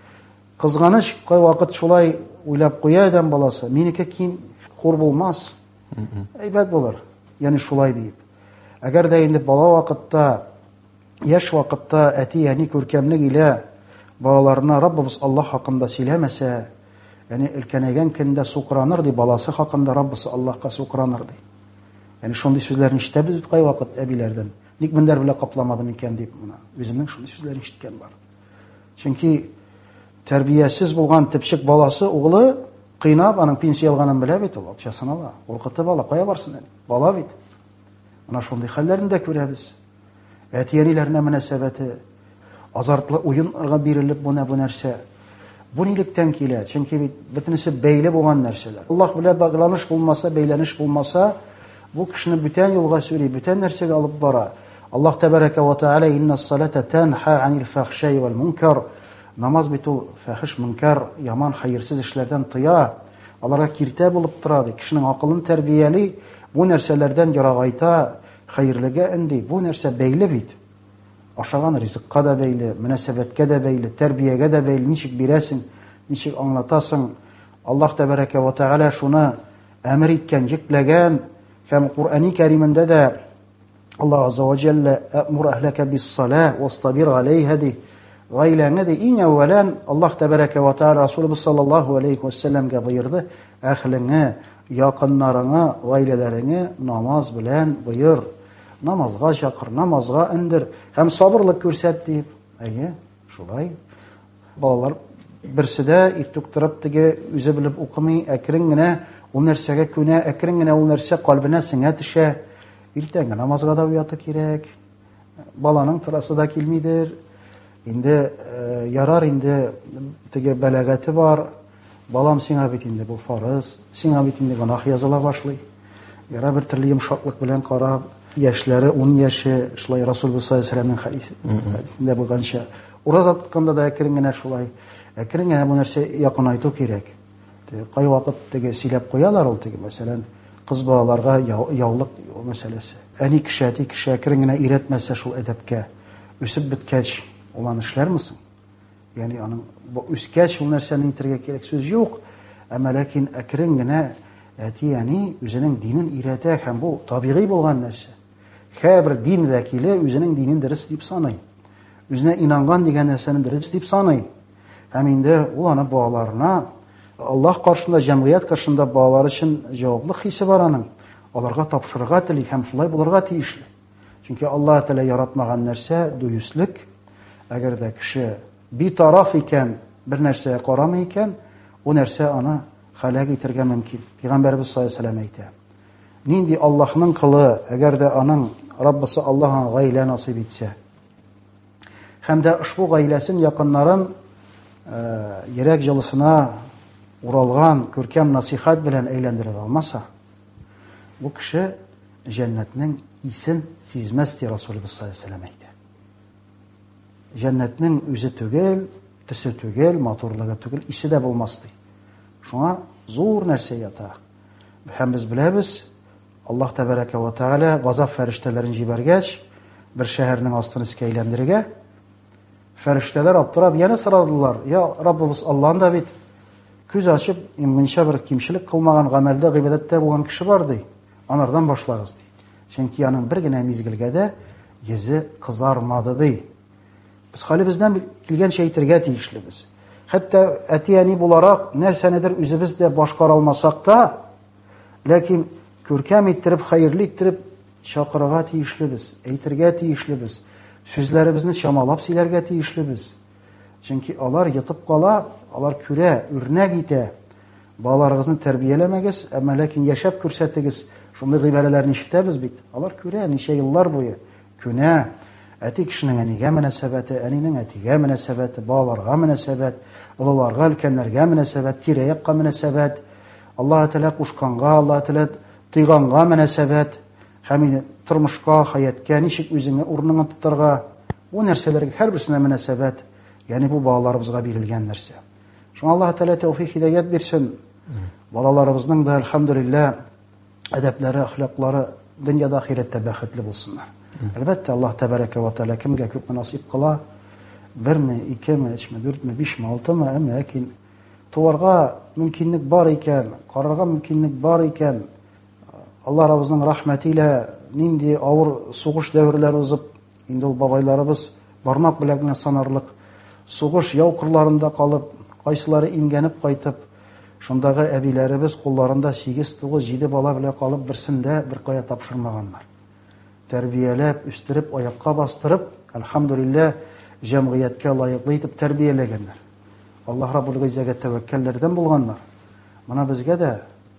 Кызганыч, кай вакыт шулай уйлап куя адам баласы, минеке ким хур булмас. Әйбәт булыр. Ягъни шулай дип. Әгәр дә инде бала вакытта, яшь вакытта әти, әни күркәмлек илә балаларына Раббыбыз Аллаһ хакында сөйләмәсә, ягъни өлкәнәйгән көндә сукраныр ди, баласы хакында Раббысы Аллаһка сукраныр ди. Ягъни шундый сүзләрне ишетәбез бит кай вакыт әбиләрдән. Ник мендәр белән капламадым икән дип моны. Үземнең шундый сүзләрне ишеткән бар. Чөнки тәрбиясез булган тепчек баласы, углы кыйнап аның пенсия алганын белә бит ул, акчасын ала. Куркытып ала, кая барсын әле? Бала бит. Менә шундый хәлләрне дә күрәбез. Әти-әниләренә мөнәсәбәте, азартлы уеннарга бирелеп бу нәрсә. Бу нилектән килә? Чөнки бит бөтенесе бәйле булган нәрсәләр. Аллаһ белән багланыш булмаса, бәйләнеш булмаса, бу кешене бүтән юлга сүри, бүтән нәрсәгә алып бара. Аллаһ тәбәрәкә ва тәআлә иннас-салата танха анил фахшай вал мункар. Намаз бит ул фахиш, мункар, яман, хәерсез эшләрдән тыя. Аларга киртә булып тора ди. Кешенең акылын тәрбияли, бу нәрсәләрдән ярагайта, хәерлегә инди. Бу нәрсә бәйле бит. Ашаган ризыкка да бәйле, мөнәсәбәткә дә бәйле, тәрбиягә дә бәйле. Ничек бирәсең, ничек аңлатасың? Аллаһ тәбәрәкә ва тәઆлә шуны әмер иткән, җикләгән. Һәм Куръани Кәримендә дә Аллаһ азза ва җалла әмур әһләкә бис-салаа вастабир галейһа ди. Гаиләңә дә иң әүвәлән Аллаһ тәбәрәкә ва тәઆлә Расулыбыз саллаллаһу алейхи ва сәлләмгә боерды: әһлеңә, якыннарыңа, гаиләләреңә намаз белән боер. Намазга чакыр, намазга индер, һәм сабырлык күрсәт дип. Әйе, шулай. Балалар берсе дә иртүк торып теге үзе белеп укымый, әкрен генә ул нәрсәгә күнә, әкрен генә ул нәрсә калбына сеңә төшә. Иртәнге намазга да уяты кирәк. Баланың торасы да килмидер. Инде ярар, инде теге бәлагәте бар. Балам, сиңа бит инде бу фарыз, сиңа бит инде гынах языла башлый. Яра бер төрле йомшаклык белән карап, яшьләре он яше, шулай Расулбыз саллаллаһу алейһи ва сәлләм хәдисендә булганча, ураза тотканда да әкрен генә шулай, әкрен генә бу нәрсә якынайту кирәк. Кай вакыт теге сөйләп куялар ул теге, мәсәлән, кыз балаларга яулык мәсьәләсе. Әни кеше, әти кеше әкрен генә өйрәтмәсә шул әдәпкә, үсеп биткәч, ул аны эшләрмесең? Ягъни аның үскәч ул нәрсәне итәргә кирәк, сүз юк. Әмма ләкин әкрен генә әти, әни үзенең динен өйрәтә, һәм бу табигый булган нәрсә. Һәр дин вәкиле үзенең динен дөрес дип саный. Үзенә инанган дигән нәрсәне дөрес дип саный. Һәм инде ул аны балаларына, Аллаһ каршында, җәмгыять каршында балалар өчен җаваплык хисе бар аның. Аларга тапшырырга тели һәм шулай булырга тиешле. Чөнки Аллаһ Тәгалә яратмаган нәрсә дуюслык. Әгәр дә кеше битараф икән, бер нәрсәгә карамый икән, ул нәрсә аны һәлак итәргә мөмкин. Пәйгамбәрбез саллаллаһу алейһи ва сәлләм әйтә: нинди Аллаһның кылы, әгәр дә аның Раббысы Аллаһ гаилә насыйп итсә, һәм дә ушбу гаиләсен, якыннарын йөрәк җылысына уралган күркәм насихат белән әйләндерә алмаса, бу кеше җәннәтнең исен сизмәс ди Расулыбыз саллаллаһу алейһи ва сәлләм әйтә. Җәннәтнең үзе түгел, төсе түгел, матурлыгы түгел, исе дә булмас ди. Шуңа зур нәрсә ята. Һәм без беләбез, Аллаһ тәбәрәкә ва тәгалә газап фәрештәләрен җибәргәч, бер шәһәрнең астын искә әйләндерергә, фәрештәләр аптырап яна сорадылар: "Я Раббыбыз Аллаһ да бит күз ачып, имгенчә бер кимчелек кылмаган, гамәлдә, гыйбадәттә булган кеше бар ди. Анардан башлагыз ди. Чөнки аның бер генә мизгелгә дә йөзе кызармады ди." Без хәлебездән килгәнчә әйтергә тиешлебез. Хәтта әти-әни буларак нәрсәнедер үзебез дә башкара алмасак та, ләкин күркәм иттереп, хәерле иттереп чакырырга тиешлебез, әйтергә тиешлебез, сүзләребезне чамалап сөйләргә тиешлебез. Чөнки алар йотып кала, алар күрә, үрнәк итә. Балаларыгызны тәрбияләмәгез, әмма ләкин яшәп күрсәтегез. Шундый гыйбарәләрне ишетәбез бит. Алар күрә, ничә еллар буе күнә. Әти кешенең әнигә мөнәсәбәте, әнинең әтигә мөнәсәбәте, балаларга мөнәсәбәт, олыларга, өлкәннәргә мөнәсәбәт, тирә-якка мөнәсәбәт, Аллаһ Тәгалә кушканга, Аллаһ Тәгалә тыйганга мөнәсәбәт, һәм тормышка, хаяткә, ничек үзеңне урыныңа тотарга, бу нәрсәләргә һәрберсенә мөнәсәбәт, ягъни бу балаларыбызга бирелгән нәрсә. Шуңа Аллаһ Тәгалә тәүфик хидаят бирсен. Балаларыбызның да әлхәмдүлилләh әдәпләре, әхлаклары дөньяда ахирәттә бәхетле булсыннар. Әлбәттә, Аллаһ Тәбәрәкә ва Тәгалә кемгә күп насыйп кыла, берме, икеме, өчме, дүртме, бишме, алтымы, әмма ләкин туарга мөмкинлек бар икән, карарга мөмкинлек бар икән, Аллаһыбызның рәхмәте илә нинди авыр сугыш дәверләре узып, инде ул бабайларыбыз бармак белән генә санарлык сугыш яу кырларында калып, кайсылары имгәнеп кайтып, шундагы әбиләребез кулларында сигез, тугыз, җиде бала белән калып, берсендә беркая тапшырмаганнар. Тәрбияләп, үстереп, аякка бастырып, әлхәмдүлилләh, җәмгыятькә лаеклы итеп тәрбияләгәннәр. Аллаһ Раббул Гыйззәгә тәвәккәлләрдән булганнар. Моны безгә дә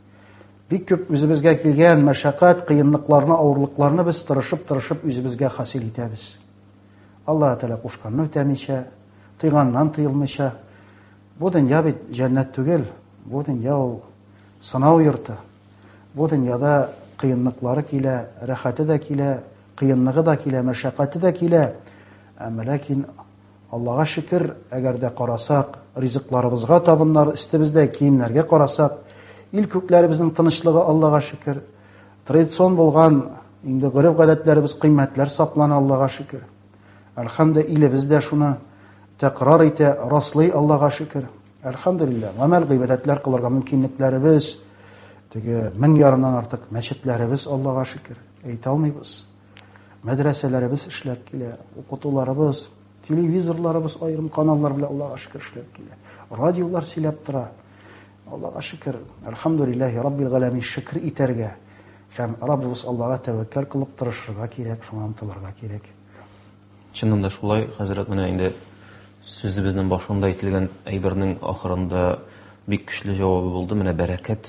бик күп үзебезгә килгән мәшәкать, кыенлыкларны, авырлыкларны без тырышып-тырышып үзебезгә хасил итәбез. Аллаһ Тәгалә кушканны үтәмичә, тыйганнан тыелмыйча, бу дөнья бит җәннәт түгел, бу дөнья ул сынау йорты. Бу дөньяда кыенлыклары килә, рәхәте дә килә, кыенлыгы да килә, мәшәкате дә килә. Әмма ләкин Аллаһка шөкер, әгәр дә карасак, ризыкларыбызга табыннар, өстебездә киемнәргә карасак, ил күкләребезнең тынычлыгы Аллаһка шөкер. Традицион булган инде гореф-гадәтләребез, кыйммәтләр саклана Аллаһка шөкер. Әлхәмдүлилләh, илебез дә шуны тәкрар итә, раслый Аллаһка шөкер. Әлхәмдүлилләh, гамәл гыйбадәтләр кылырга мөмкинлекләребез, теге мең ярымнан артык мәчетләребез Аллаһка шөкер. Әйтә алмыйбыз. Мәдрәсәләребез эшләп килә, укытуларыбыз, телевизорларыбыз аерым каналлар белән Аллаһка шөкер эшләп килә. Радиолар сөйләп тора. Аллаһка шөкер. Әлхәмдүлилләһи раббил галәмин, шөкер итәргә һәм Раббыбыз Аллаһка тәвәккәл кылып тырышырга кирәк, шуңа омтылырга кирәк. Чыннан да шулай, хәзрәт, менә инде сүзебезнең башында әйтелгән әйбернең ахырында бик көчле җавабы булды. Менә бәрәкәт.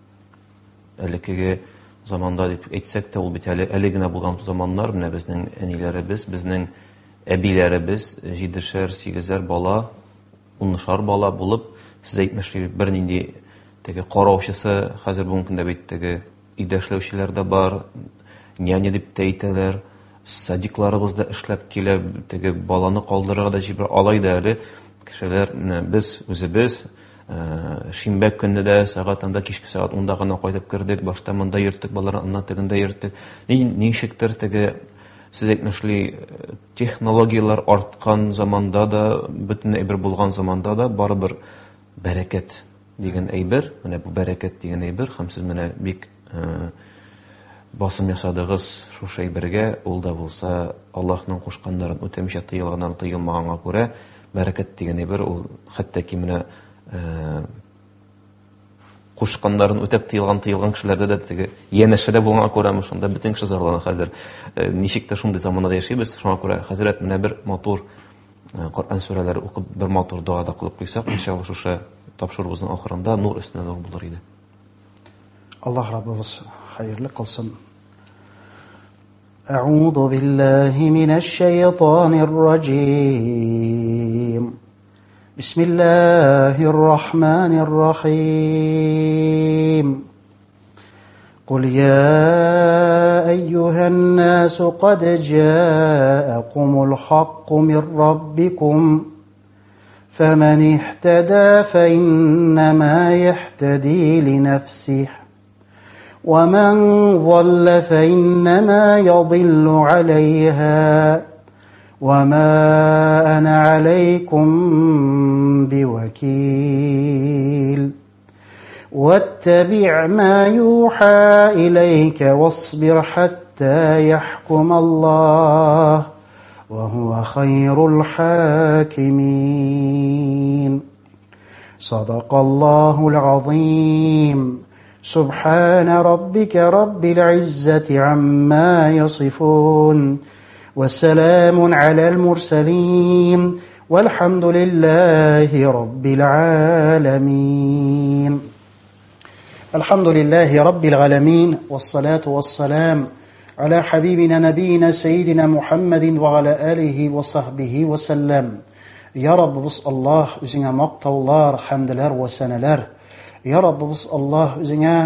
Элекеге заманда дип әйтсәк тә, ул бит әле әле генә булган заманнар, менә безнең әниләребез, безнең әбиләребез җидешәр, сигезәр бала, унышар бала булып, сез әйтмешли, бер нинди теге караучысы, хәзер бүгенге көндә бит теге идәшләүчеләр дә бар, няня дип тә әйтәләр, садикларыбыз да эшләп килә, теге баланы калдырырга да җибәрә, алай да әле кешеләр, без үзебез шимбә көнне дә сәгать анда кичке сәгать унда гына кайтып кердек, башта монда йөрттек, балалар аннан тегендә йөрттек. Ничектер теге сез әйтмешли, технологиялар арткан заманда да, бөтен әйбер булган заманда да барыбер бәрәкәт дигән әйбер, менә бу бәрәкәт дигән әйбер, һәм сез менә бик басым ясадыгыз шушы әйбергә, ул да булса Аллаһның кушканнарын үтәмичә тыелганнан тыелмаганга күрә, бәрәкәт дигән әйбер ул хәтта менә кушканнарын үтәп тыелган тыелган кешеләрдә дә теге янәшәдә булганга күрә, шунда бөтен кеше зарлана хәзер. Ничек тә шундый заманда яшибез, шуңа күрә хәзрәт менә бер матур Коръән сүрәләре укып, бер матур дуа да кылып куйсак, иншалла шушы тапшырыбызның ахырында нур өстенә нур булыр иде. Аллаһ Раббыбыз хәерле кылсын. Аъуду биллаһи минәш шәйтанир раҗим. بسم الله الرحمن الرحيم قل يا أيها الناس قد جاءكم الحق من ربكم فمن اهتدى فإنما يهتدي لنفسه ومن ضل فإنما يضل عليها وما أنا عليكم بوكيل واتبع ما يوحى إليك واصبر حتى يحكم الله وهو خير الحاكمين صدق الله العظيم سبحان ربك رب العزة عما يصفون والسلام على المرسلين والحمد لله رب العالمين. الحمد لله رب العالمين والصلاة والسلام على حبيبنا نبينا سيدنا محمد وعلى آله وصحبه وسلم. Ya Rabbimiz Allah, üzüne maqtavlar, hamdlar ve seneler. Ya Rabbimiz Allah, üzüne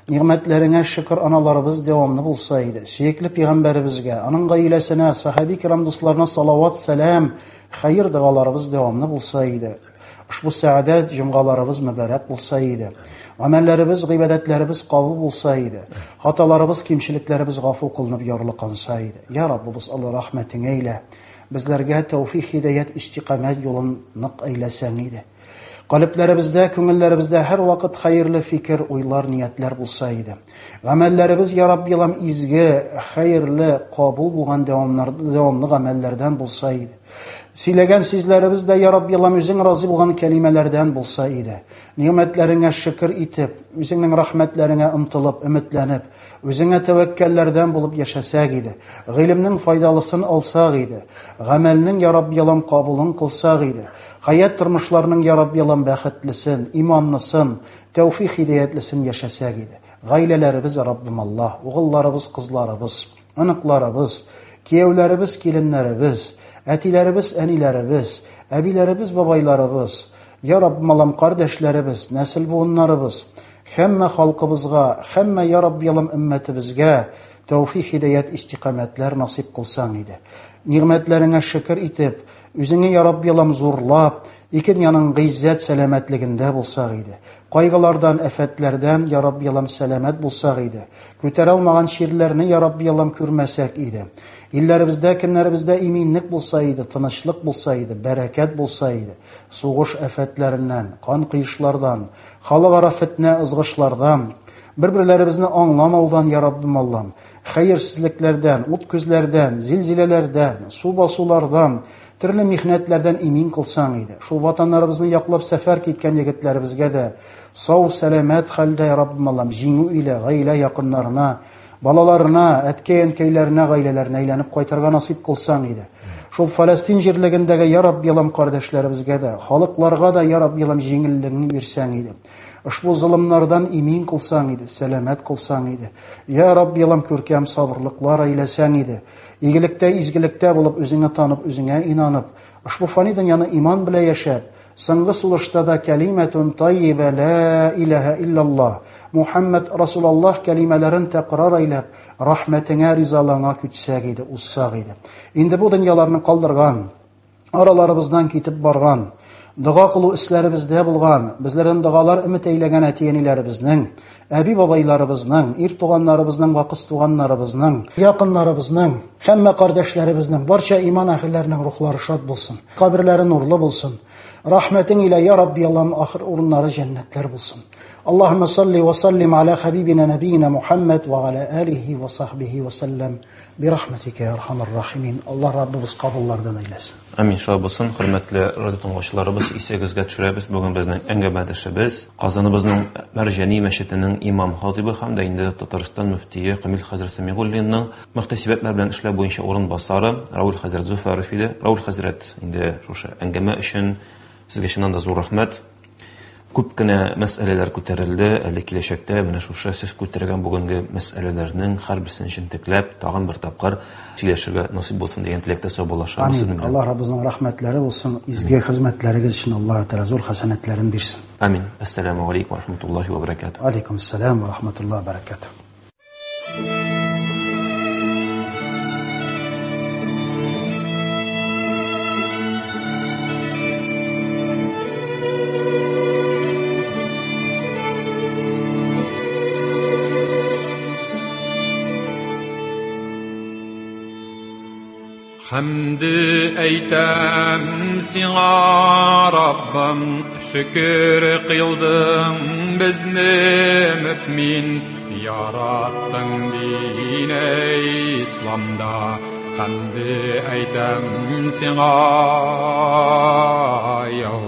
Нигъмәтләреңә шөкр, аналарыбыз дәвамлы булса иде. Сөекле пәйгамбәребезгә, аның гаиләсенә, сахаби кирам дусларына салават, сәлам, хәйр дуаларыбыз дәвамлы булса иде. Ушбу сәгадәт җомгаларыбыз мөбарәк булса иде. Амәлләребез, гыйбадәтләребез кабул булса иде. Хаталарыбыз, кимчелекләребез гафу кылынып ярлыканса иде. Я Раббыбыз, Алла рәхмәтең әйлә. Безләргә тәүфик, хидаят, истиқамәт юлын нык әйләсәң иде. Калыпларыбызда, күңелләребездә һәр вакыт хәерле фикер, уйлар, ниятләр булса иде. Гамәлләребез, я Рабби, ялам изге, хәерле, кабул булган дәвамлы гамәлләрдән булса иде. Сөйләгән сүзләребез дә, я Рабби, ялам үзең разый булган кәлимәләрдән булса иде. Нигъмәтләреңә шөкр итеп, үзеңнең рәхмәтләреңә омтылып, өметләнеп, үзеңә тәвәккәлләрдән булып яшәсәк иде. Гыйлемнең файдалысын алсак иде. Гамәлнең, я Рабби, ялам кабулын кылсак иде. Хаят тормышларның, я Рабби, ялам бәхетлесен, иманлысын, тәүфик, хидаятлысын яшәсәк иде. Гаиләләребез, Раббым Аллаһ, угылларыбыз, кызларыбыз, аныкларыбыз, кияүләребез, киленнәребез, әтиләребез, әниләребез, әбиләребез, бабайларыбыз, я Раббым Аллам, кардәшләребез, нәсел буыннарыбыз, һәммә халкыбызга, һәммә, я Рабби, ялам өммәтебезгә тәүфик, хидаят, истиқамәтләр насип кылсаң иде. Нигъмәтләреңә шөкр итеп, үзеңне, я Рабби, ялам зурлап, ике дөньяның гыйззәт, сәламәтлегендә булсак иде. Кайгылардан, афәтләрдән, я Рабби, ялам сәламәт булсак иде. Күтәрә алмаган ширләрне, я Рабби, ялам күрмәсәк иде. Илләребездә, көннәребездә иминлек булса иде, тынычлык булса иде, бәрәкәт булса иде. Сугыш афәтләреннән, кан кыйышлардан, халыкара фитнә ызгышлардан, бер-берләребезне аңламаудан, я Раббым Аллам, хәерсезлекләрдән, ут күзләрдән, зилзиләләрдән, су басулардан, төрле михнәтләрдән имин кылсаң иде. Шул ватаннарыбызны яклап сәфәр киткән егетләребезгә дә сау, сәламәт хәлдә, я Раббым Аллам, җиңү илә гаилә якыннарына, балаларына, әткәй-әнкәйләренә, гаиләләренә әйләнеп кайтырга насип кылсаң иде. Шул Фәләстин җирлегендәге, я Рабби, ялам кардәшләребезгә дә, халыкларга да, я Рабби, ялам җиңеллеген бирсәң иде. Ушбу зулымнардан имин кылсаң иде, сәламәт кылсаң иде. Я Рабби, ялам күркәм сабырлыклар әйләсәң иде. Игелектә, изгелектә булып, үзеңне танып, үзеңә инанып, ушбу фани дөньяны иман белән яшәп, соңгы сулышта да кәлимәтун таййиба ла илаха иллаллаһ, Мухаммад Расулаллаһ кәлимәләрен тәкрар әйләп, рәхмәтеңә, ризалыгыңа күчсәк иде, уссак иде. Инде бу дөньяларны калдырган, араларыбыздан китеп барган, дога кылу эшләребездә булган, безләрдән догалар өмет әйләгән әтиәниләребезнең, әби бабайларыбызның, ир туганнарыбызның, вакыс туганнарыбызның, якыннарыбызның, һәммә кардәшләребезнең, барча иман әһелләренең рухлары шат булсын, каберләре нурлы булсын. Рәхмәтең илә, я Рабби, Аллам, ахыр урыннары җәннәтләр булсын. Аллаһумма салли ва саллим аля хабибина набiyina Мухаммад ва аля алихи ва сахбихи ва саллам би рахматика я архамар рахимин. Аллаһ Раббыбыз кабуллардан әйләсен. Амин, шулай булсын. Хөрмәтле радио тыңлаучыларыбыз, исегезгә төшерәбез бүген безнең әңгәмәдәшебез, Казаныбызның Мәрҗани мәчетенең имам хатибы һәм дә инде Татарстан мөфтие Камил хәзрәт Сәмигуллинның мөхтәсибәтләр белән эшләп буенча урынбасары Раул хәзрәт Зуфаров иде. Раул хәзрәт инде шушы әңгәмә өчен сезгә чыннан да зур рәхмәт. Күп кенә мәсьәләләр күтәрелде, әле киләчәктә менә шушы сез күтәргән бүгенге мәсьәләләрнең һәрберсен җентекләп, тагын бер тапкыр сөйләшергә насыйп булсын дигән теләктә саубуллашабыз сезнең белән. Аллаһ Раббыбызның рәхмәтләре булсын, изге хезмәтләрегез өчен Аллаһ Тәгалә зур хәсәнәтләрен бирсен. Амин. Ассаламу алейкум ва рахматуллаһи ва баракатуһ. Алейкум ассалам ва рахматуллаһи ва баракатуһ. Hamdü eytem sina Rabbim, şükür kıldım bizni mümin, yarattın dine İslam'da. Hamdü eytem sina yav,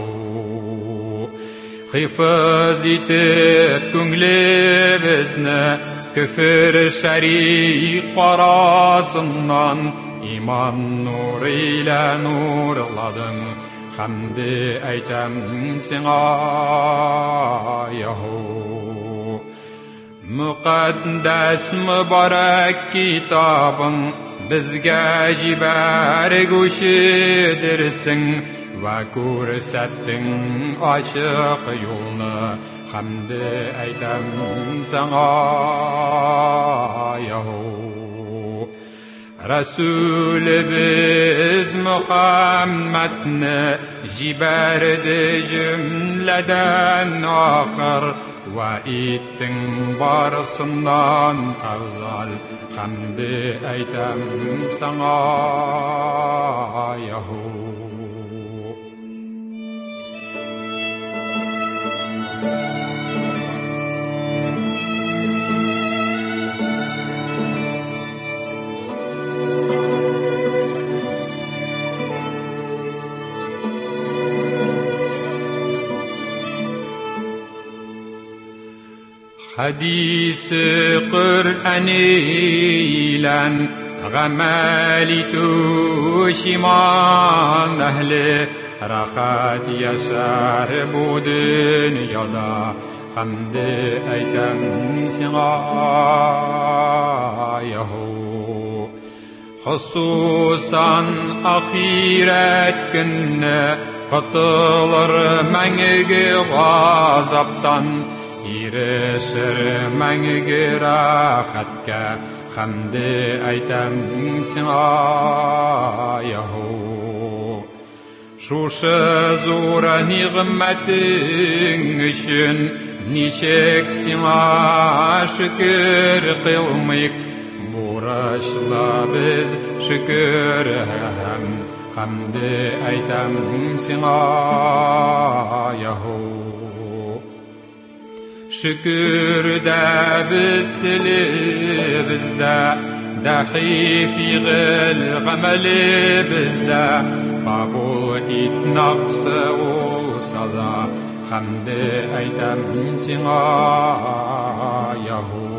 hifz etip künglimizni, küfür şerik arasından, İman nur ile nurladın, hamdi eytem sana yahu. Mukaddes mübarek kitabın bizge jiber guşidirsin, va ko'rsatding ochiq yo'lni hamdi aytam sana Yahu Rasulimiz Muhammadni jibardi jumladan oxir va etding barisidan afzal hamdi aytam sana Yahu حديث قرآني لن غمالي توشمان أهل راحت يسار بودن يدا حمد أيتم سغايه خصوصا أخيرات كنا قتلر منك غازبتان Иресер мәңгі рахатка хамды айтам сіңа Яху Шушы зура ниғмәтің үшін ничек сіңа шүкір қылмайк Бурашла біз шүкір хамды айтам сіңа Яху Şükür da biz dilimizde, dahi fiil ameli bizde, kabul et naqsı olsa da, hamdi aytam sana Yahu.